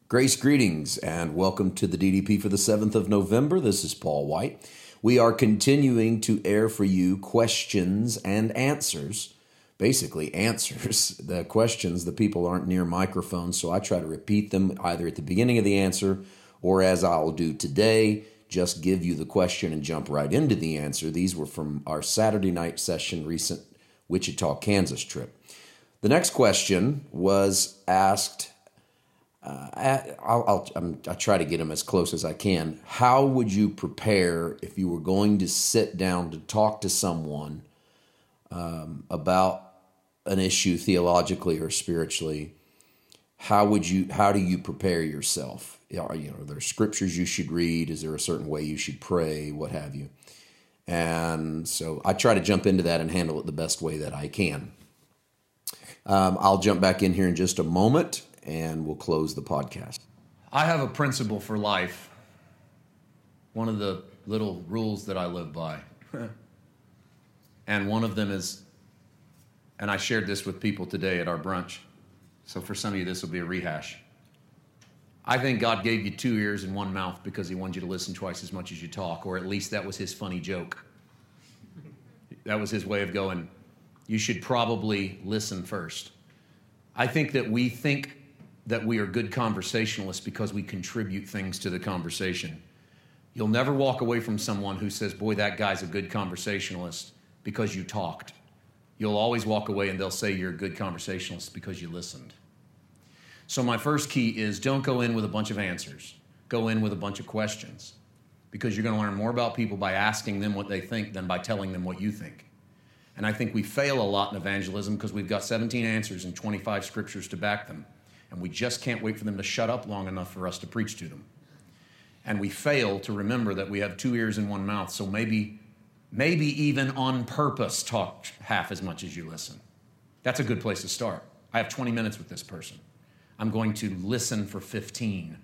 Grace, greetings, and welcome to the DDP for the 7th of November. This is Paul White. We are continuing to air for you questions and answers, basically answers. The questions, the people aren't near microphones, so I try to repeat them either at the beginning of the answer or as I'll do today, just give you the question and jump right into the answer. These were from our Saturday night session, recent Wichita, Kansas trip. The next question was asked, I'll try to get them as close as I can. How would you prepare if you were going to sit down to talk to someone about an issue theologically or spiritually? How do you prepare are there scriptures you should read? Is there a certain way you should pray? What have you? And so I try to jump into that and handle it the best way that I can. I'll jump back in here in just a moment, and we'll close the podcast. I have a principle for life. One of the little rules that I live by. And one of them is, and I shared this with people today at our brunch, so for some of you this will be a rehash. I think God gave you 2 ears and 1 mouth because he wanted you to listen twice as much as you talk, or at least that was his funny joke. That was his way of going, you should probably listen first. I think that we think that we are good conversationalists because we contribute things to the conversation. You'll never walk away from someone who says, boy, that guy's a good conversationalist because you talked. You'll always walk away and they'll say you're a good conversationalist because you listened. So my first key is don't go in with a bunch of answers. Go in with a bunch of questions because you're going to learn more about people by asking them what they think than by telling them what you think. And I think we fail a lot in evangelism because we've got 17 answers and 25 scriptures to back them. And we just can't wait for them to shut up long enough for us to preach to them. And we fail to remember that we have 2 ears and 1 mouth. So maybe even on purpose talk half as much as you listen. That's a good place to start. I have 20 minutes with this person. I'm going to listen for 15.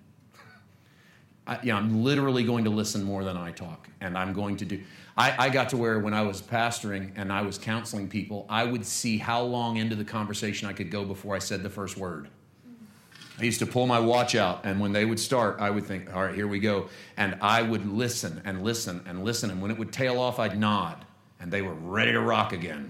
I'm literally going to listen more than I talk. And I'm going to do... I got to where when I was pastoring and I was counseling people, I would see how long into the conversation I could go before I said the first word. I used to pull my watch out, and when they would start, I would think, all right, here we go. And I would listen and listen and listen. And when it would tail off, I'd nod. And they were ready to rock again.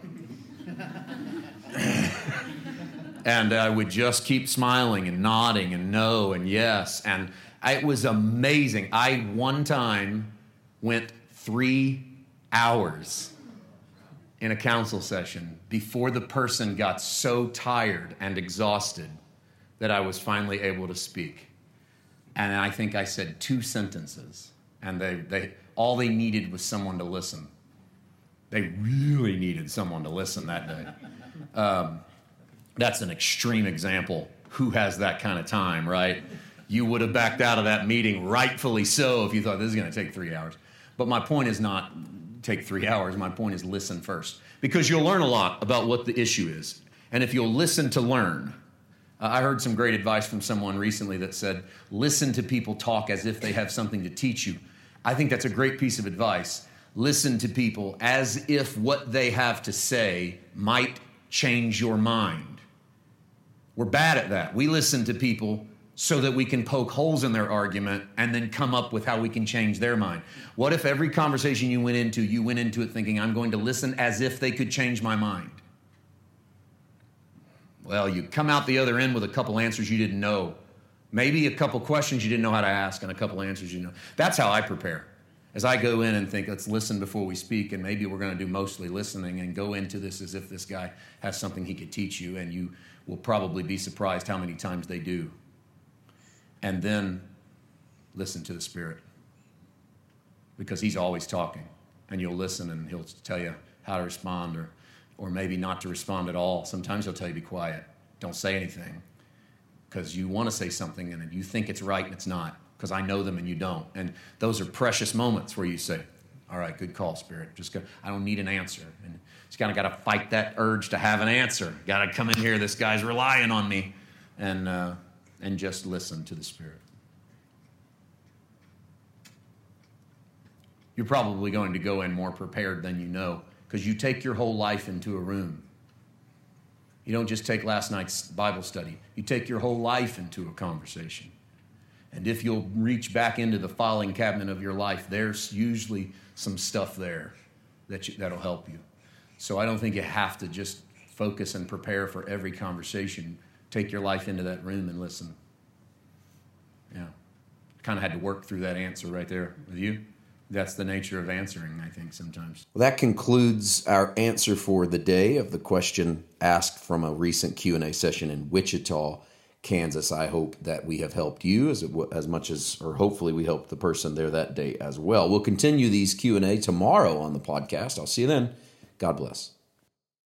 And I would just keep smiling and nodding and no and yes. And it was amazing. I one time went 3 hours in a counsel session before the person got so tired and exhausted that I was finally able to speak. And I think I said 2 sentences. And they all they needed was someone to listen. They really needed someone to listen that day. That's an extreme example. Who has that kind of time, right? You would have backed out of that meeting, rightfully so, if you thought this is going to take 3 hours. But my point is not take 3 hours. My point is listen first. Because you'll learn a lot about what the issue is. And if you'll listen to learn, I heard some great advice from someone recently that said, listen to people talk as if they have something to teach you. I think that's a great piece of advice. Listen to people as if what they have to say might change your mind. We're bad at that. We listen to people so that we can poke holes in their argument and then come up with how we can change their mind. What if every conversation you went into it thinking, I'm going to listen as if they could change my mind? Well, you come out the other end with a couple answers you didn't know. Maybe a couple questions you didn't know how to ask and a couple answers you know. That's how I prepare. As I go in and think, let's listen before we speak, and maybe we're going to do mostly listening and go into this as if this guy has something he could teach you, and you will probably be surprised how many times they do. And then listen to the Spirit, because he's always talking, and you'll listen and he'll tell you how to respond or maybe not to respond at all. Sometimes he'll tell you be quiet. Don't say anything, because you want to say something and you think it's right and it's not, because I know them and you don't. And those are precious moments where you say, all right, good call, Spirit. Just go. I don't need an answer. And just kind of got to fight that urge to have an answer. Got to come in here. This guy's relying on me. And just listen to the Spirit. You're probably going to go in more prepared than you know, because you take your whole life into a room. You don't just take last night's Bible study. You take your whole life into a conversation. And if you'll reach back into the filing cabinet of your life, there's usually some stuff there that'll help you. So I don't think you have to just focus and prepare for every conversation. Take your life into that room and listen. Yeah. Kind of had to work through that answer right there with you. That's the nature of answering, I think, sometimes. Well, that concludes our answer for the day of the question asked from a recent Q&A session in Wichita, Kansas. I hope that we have helped you as much as, or hopefully we helped the person there that day as well. We'll continue these Q&A tomorrow on the podcast. I'll see you then. God bless.